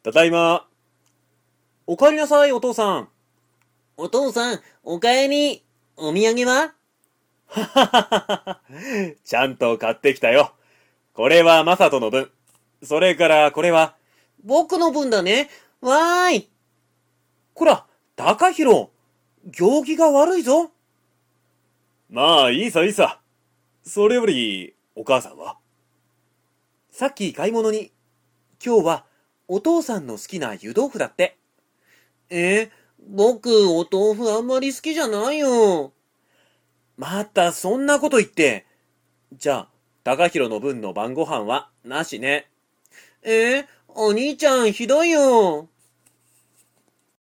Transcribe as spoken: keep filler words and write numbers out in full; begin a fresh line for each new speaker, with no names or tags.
ただいま。お帰りなさい、お父さん。
お父さん、お帰り。お土産は？
はははは。ちゃんと買ってきたよ。これはマサトの分。それからこれは、
僕の分だね。わーい。
こら、高弘。行儀が悪いぞ。まあ、いいさいいさ。それより、お母さんは？さっき買い物に。今日は、お父さんの好きな湯豆腐だって。
えー、僕、お豆腐あんまり好きじゃないよ。
また、そんなこと言って。じゃあ、高弘の分の晩ご飯は、なしね。
えー、お兄ちゃんひどいよ。